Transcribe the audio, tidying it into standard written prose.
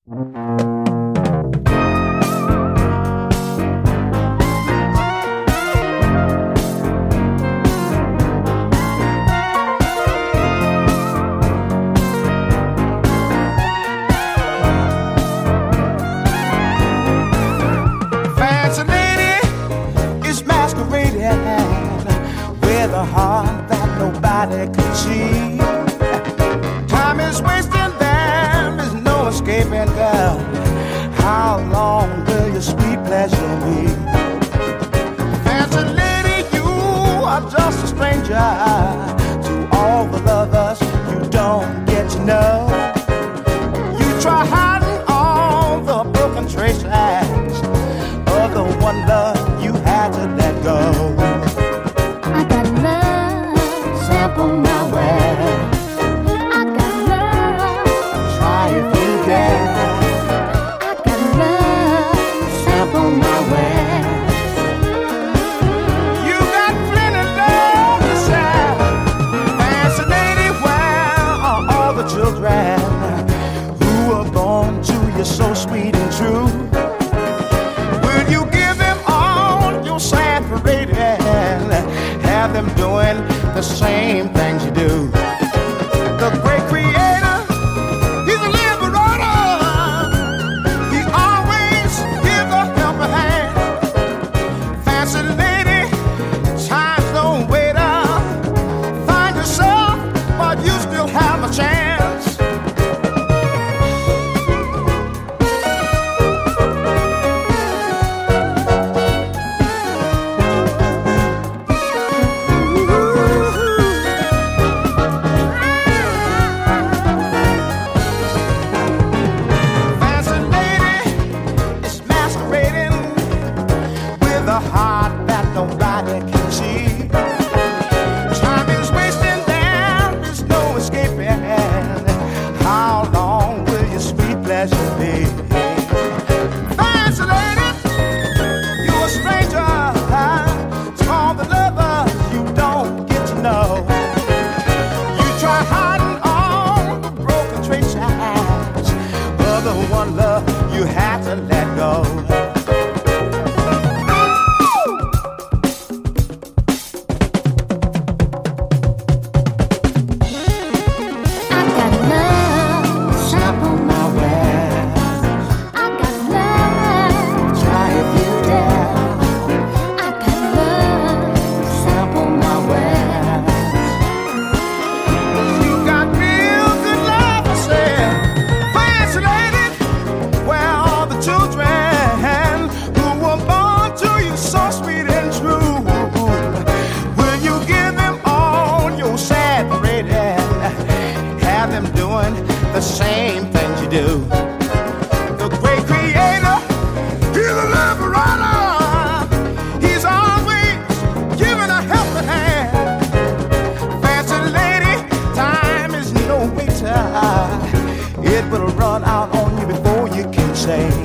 Fancy lady is masquerading with a heart that nobody can cheat. Time is wasting, there is no escaping, girl. How long will your sweet pleasure be? Fancy lady, you are just a stranger to all the lovers you don't get to know. You try hiding all the broken trace lines of the one love you had to let go. I got love, sample my way. I got love, Try if you dare. I got love, sample my way. You got plenty love to share. Fancy lady, where are all the children who were born to you so sweet and true? Will you give them all your sad parade and have them doing the same things you do? The great creator, he's a liberator. He always gives a helping hand. Fancy lady, times don't wait up. Find yourself, but you still have a chance. Fancy lady is masquerading with a heart that nobody can see. Time is wasting, there is no escaping. How long will your sweet pleasure be? Fancy lady, you're a stranger to all the lovers you don't get to know. You try hiding all the broken traces of the one love you had to let go. I got love, sample my way. I got love, Try if you dare. I got love, sample my way. You got real good love to say. Fancy lady, where are the children who were born to you so sweet and true? Will you give them all your sad parade and have them doing the same things you do? The great creator, he's a liberator. He's always giving a helping hand. Fancy lady, time is no waiter. It will run out on you before you can say